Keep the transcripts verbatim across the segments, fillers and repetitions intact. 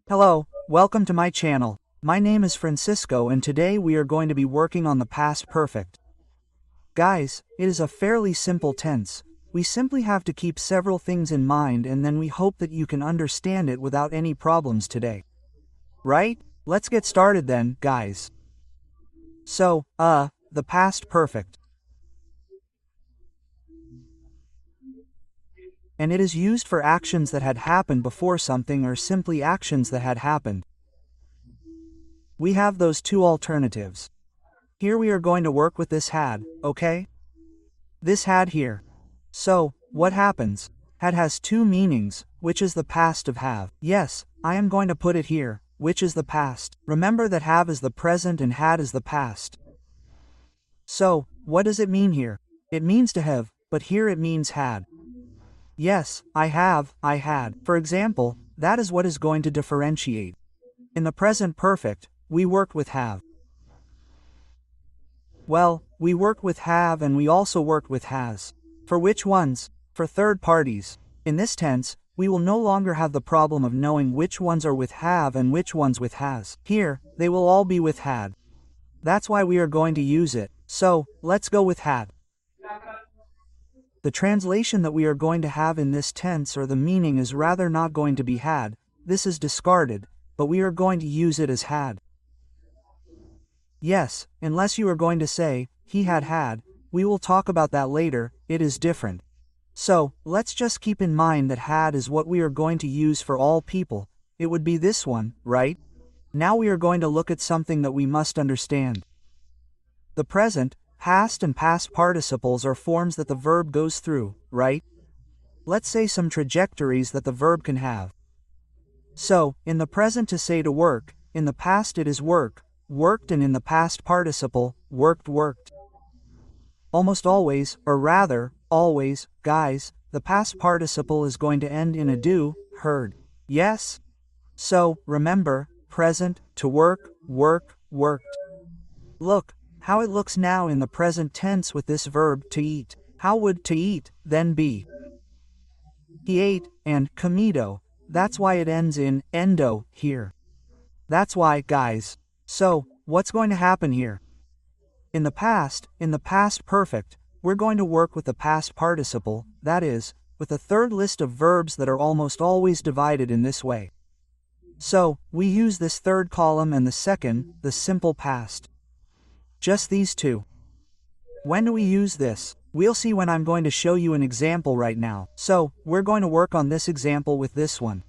Hello, welcome to my channel. My name is Francisco and today we are going to be working on the past perfect. Guys, it is a fairly simple tense. We simply have to keep several things in mind and then we hope that you can understand it without any problems today. Right? Let's get started then, guys. So, uh, the past perfect. And it is used for actions that had happened before something or simply actions that had happened. We have those two alternatives. Here we are going to work with this had, okay? This had here. So, what happens? Had has two meanings, which is the past of have. Yes, I am going to put it here, which is the past. Remember that have is the present and had is the past. So, what does it mean here? It means to have, but here it means had. Yes, I have, I had. For example, that is what is going to differentiate. In the present perfect, we work with have. Well, we work with have and we also work with has. For which ones? For third parties. In this tense, we will no longer have the problem of knowing which ones are with have and which ones with has. Here, they will all be with had. That's why we are going to use it. So, let's go with had. The translation that we are going to have in this tense or the meaning is rather not going to be had. This is discarded, but we are going to use it as had. Yes, unless you are going to say, he had had, we will talk about that later, it is different. So, let's just keep in mind that had is what we are going to use for all people. It would be this one, right? Now we are going to look at something that we must understand. The present, past and past participles are forms that the verb goes through, right? Let's say some trajectories that the verb can have. So, in the present to say to work, in the past it is work, worked, and in the past participle, worked worked. Almost always, or rather, always, guys, the past participle is going to end in a do, heard. Yes? So, remember, present, to work, work, worked. Look how it looks now in the present tense with this verb to eat. How would to eat then be? He ate, and comido. That's why it ends in endo here. That's why, guys. So, what's going to happen here? In the past, in the past perfect, we're going to work with the past participle, that is, with a third list of verbs that are almost always divided in this way. So, we use this third column and the second, the simple past. Just these two. When do we use this? We'll see when I'm going to show you an example right now. So, we're going to work on this example with this one.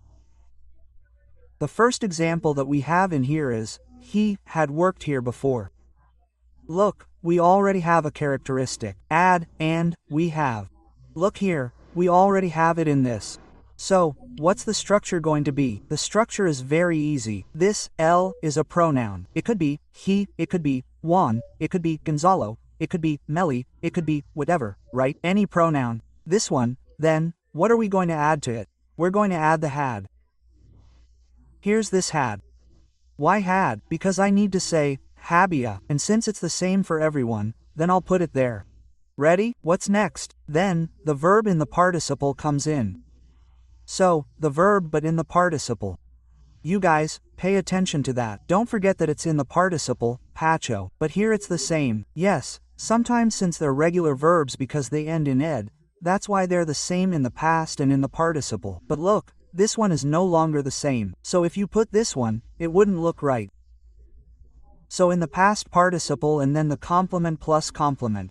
The first example that we have in here is, he had worked here before. Look, we already have a characteristic, add, and, we have. Look here, we already have it in this. So, what's the structure going to be? The structure is very easy. This, L, is a pronoun. It could be, he, it could be, Juan, it could be, Gonzalo, it could be, Melly, it could be, whatever, right? Any pronoun. This one, then, what are we going to add to it? We're going to add the had. Here's this had. Why had? Because I need to say, habia, and since it's the same for everyone, then I'll put it there. Ready? What's next? Then, the verb in the participle comes in. So, the verb but in the participle. You guys, pay attention to that. Don't forget that it's in the participle, pacho, but here it's the same. Yes, sometimes since they're regular verbs because they end in ed, that's why they're the same in the past and in the participle. But look, this one is no longer the same. So if you put this one, it wouldn't look right. So in the past participle and then the complement plus complement.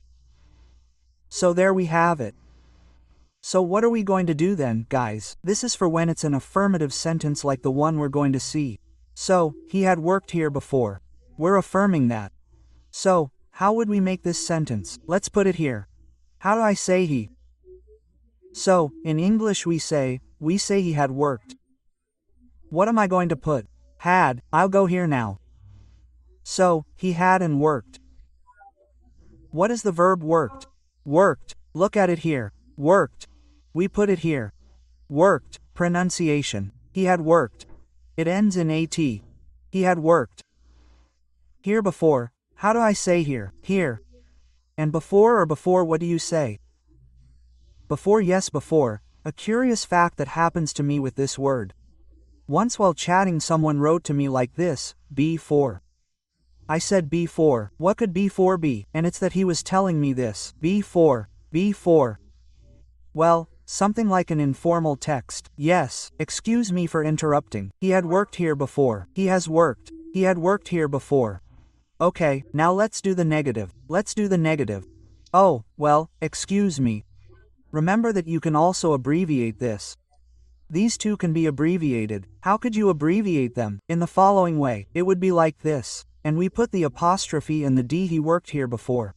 So there we have it. So what are we going to do then, guys? This is for when it's an affirmative sentence like the one we're going to see. So, he had worked here before. We're affirming that. So, how would we make this sentence? Let's put it here. How do I say he? So, in English we say, we say he had worked. What am I going to put? Had. I'll go here now. So, he had and worked. What is the verb worked? Worked. Look at it here. Worked. We put it here. Worked. Pronunciation. He had worked. It ends in at. He had worked. Here before. How do I say here? Here. And before or before what do you say? Before, yes, before. A curious fact that happens to me with this word. Once while chatting someone wrote to me like this, B four. I said B four, what could B four be? And it's that he was telling me this, B four, B four. Well, something like an informal text. Yes, excuse me for interrupting. He had worked here before. He has worked. He had worked here before. Okay, now let's do the negative. Let's do the negative. Oh, well, excuse me. Remember that you can also abbreviate this. These two can be abbreviated. How could you abbreviate them? In the following way, it would be like this. And we put the apostrophe and the D. He worked here before.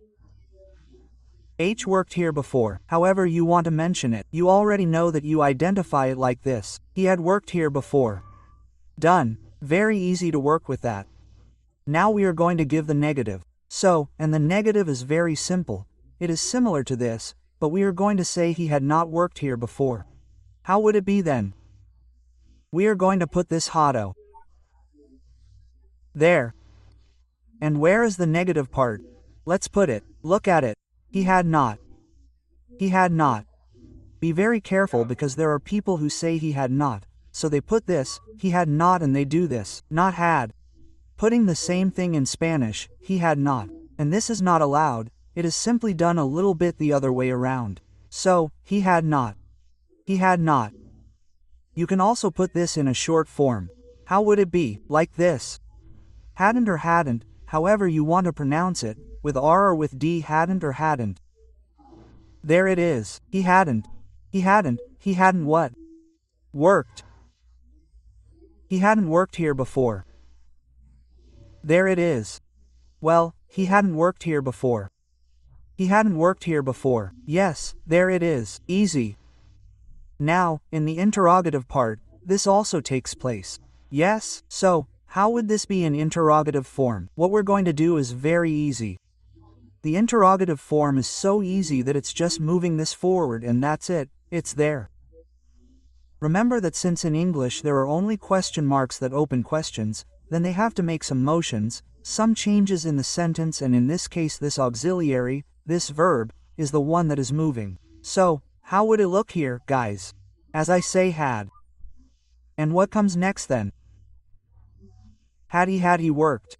H worked here before. However you want to mention it, you already know that you identify it like this. He had worked here before. Done. Very easy to work with that. Now we are going to give the negative. So, and the negative is very simple. It is similar to this, but we are going to say he had not worked here before. How would it be then? We are going to put this hado there. And where is the negative part? Let's put it. Look at it. He had not. He had not. Be very careful because there are people who say he had not, so they put this, he had not, and they do this, not had. Putting the same thing in Spanish, he had not. And this is not allowed, it is simply done a little bit the other way around. So, he had not. He had not. You can also put this in a short form. How would it be? Like this. Hadn't or hadn't, however you want to pronounce it, with R or with D, hadn't or hadn't. There it is. He hadn't. He hadn't. He hadn't what? Worked. He hadn't worked here before. There it is. Well, he hadn't worked here before. He hadn't worked here before. Yes, there it is. Easy. Now, in the interrogative part, this also takes place. Yes, so, how would this be in interrogative form? What we're going to do is very easy. The interrogative form is so easy that it's just moving this forward and that's it, it's there. Remember that since in English there are only question marks that open questions, then they have to make some motions, some changes in the sentence, and in this case this auxiliary, this verb, is the one that is moving. So, how would it look here, guys? As I say had. And what comes next then? Had he had he worked.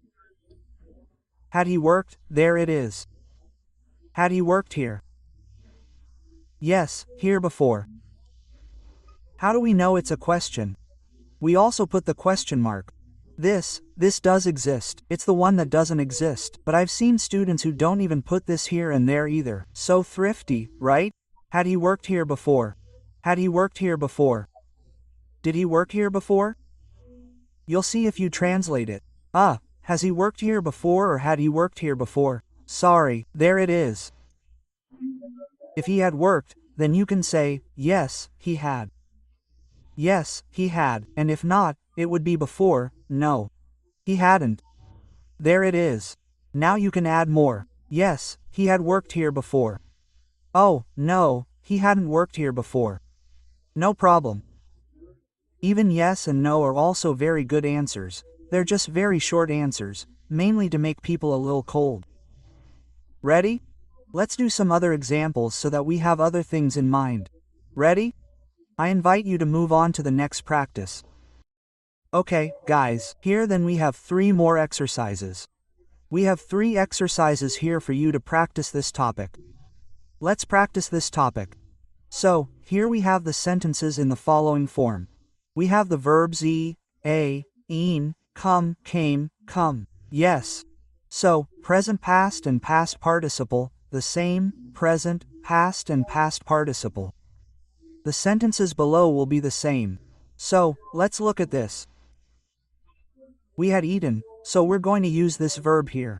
Had he worked? There it is. Had he worked here? Yes, here before. How do we know it's a question? We also put the question mark. This, this does exist. It's the one that doesn't exist, but I've seen students who don't even put this here and there either. So thrifty, right? Had he worked here before? Had he worked here before? Did he work here before? You'll see if you translate it. Ah, has he worked here before or had he worked here before? Sorry, there it is. If he had worked, then you can say, yes, he had. Yes, he had, and if not, it would be before, no. He hadn't. There it is. Now you can add more. Yes, he had worked here before. Oh, no, he hadn't worked here before. No problem. Even yes and no are also very good answers. They're just very short answers, mainly to make people a little cold. Ready? Let's do some other examples so that we have other things in mind. Ready? I invite you to move on to the next practice. Okay, guys, here then we have three more exercises. We have three exercises here for you to practice this topic. Let's practice this topic. So, here we have the sentences in the following form. We have the verbs e, a, een, come, came, come. Yes. So, present past and past participle, the same, present, past and past participle. The sentences below will be the same. So, let's look at this. We had eaten, so we're going to use this verb here.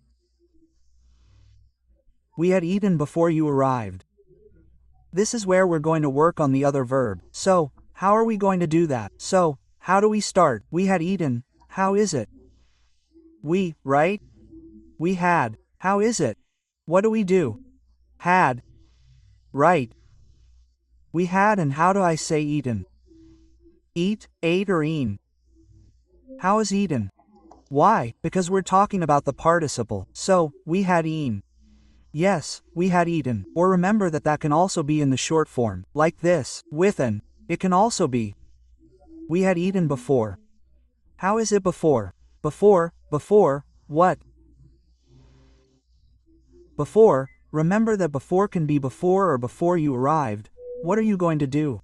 We had eaten before you arrived. This is where we're going to work on the other verb. So, how are we going to do that? So, how do we start? We had eaten. How is it? We, right? We had. How is it? What do we do? Had. Right. We had, and how do I say eaten? Eat, ate, or eat. How is eaten? Why? Because we're talking about the participle. So, we had eaten. Yes, we had eaten. Or remember that that can also be in the short form, like this, with an. It can also be We had eaten before. How is it before? Before, before, what? Before, remember that before can be before or before you arrived. What are you going to do?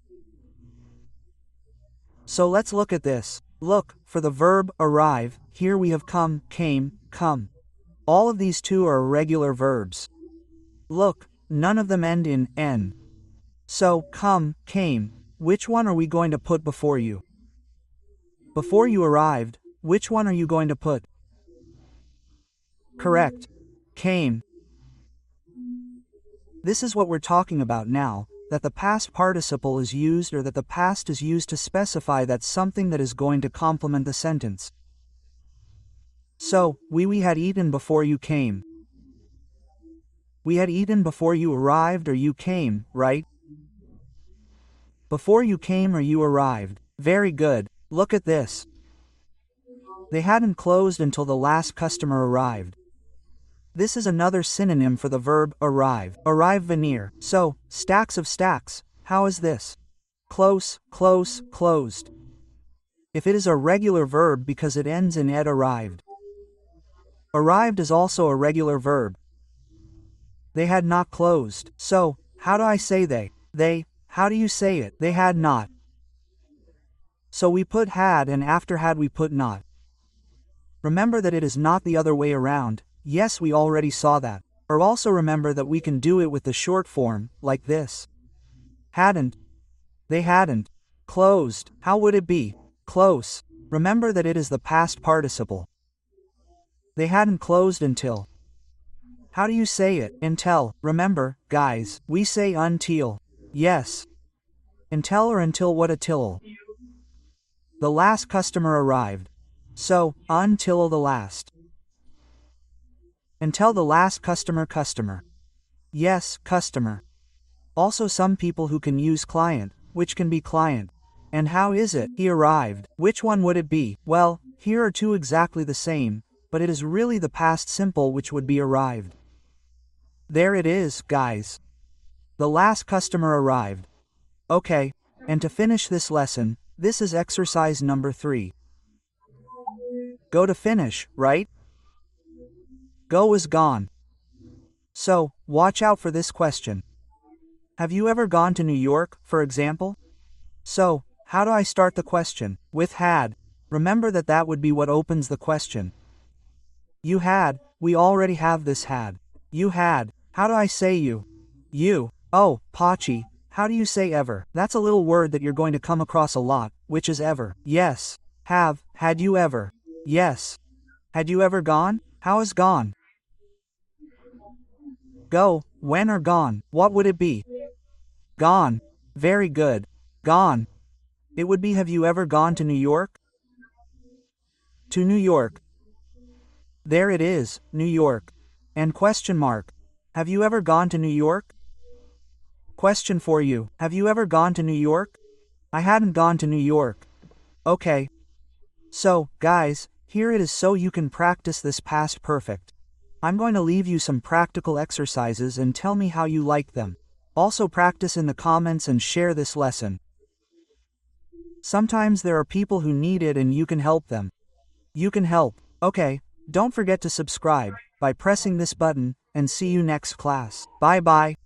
So let's look at this. Look, for the verb arrive, here we have come, came, come. All of these two are irregular verbs. Look, none of them end in n. So, come, came, which one are we going to put before you? Before you arrived, which one are you going to put? Correct. Came. This is what we're talking about now, that the past participle is used or that the past is used to specify that something that is going to complement the sentence. So, we we had eaten before you came. We had eaten before you arrived or you came, right? Before you came or you arrived. Very good. Look at this. They hadn't closed until the last customer arrived. This is another synonym for the verb arrive. Arrive venir. So, stacks of stacks. How is this? Close, close, closed. If it is a regular verb because it ends in ed arrived. Arrived is also a regular verb. They had not closed. So, how do I say they? They, how do you say it? They had not. So we put had and after had we put not. Remember that it is not the other way around. Yes, we already saw that. Or also remember that we can do it with the short form, like this. Hadn't. They hadn't. Closed. How would it be? Close. Remember that it is the past participle. They hadn't closed until. How do you say it? Until. Remember, guys, we say until. Yes. Until or until what until? The last customer arrived. So, until the last. Until the last customer customer. Yes, customer. Also some people who can use client, which can be client. And how is it? He arrived. Which one would it be? Well, here are two exactly the same, but it is really the past simple which would be arrived. There it is, guys. The last customer arrived. Okay, and to finish this lesson, this is exercise number three. Go to finish, right? Go is gone. So, watch out for this question. Have you ever gone to New York, for example? So, how do I start the question? With had. Remember that that would be what opens the question. You had, we already have this had. You had, how do I say you? You. Oh, Pachi, how do you say ever? That's a little word that you're going to come across a lot, which is ever. Yes. Have, had you ever? Yes. Had you ever gone? How is gone? Go, when or gone, what would it be? Gone. Very good. Gone. It would be have you ever gone to New York? To New York. There it is, New York. And question mark. Have you ever gone to New York? Question for you. Have you ever gone to New York? I hadn't gone to New York. Okay. So, guys, here it is so you can practice this past perfect. I'm going to leave you some practical exercises and tell me how you like them. Also practice in the comments and share this lesson. Sometimes there are people who need it and you can help them. You can help. Okay, don't forget to subscribe by pressing this button, and see you next class. Bye bye.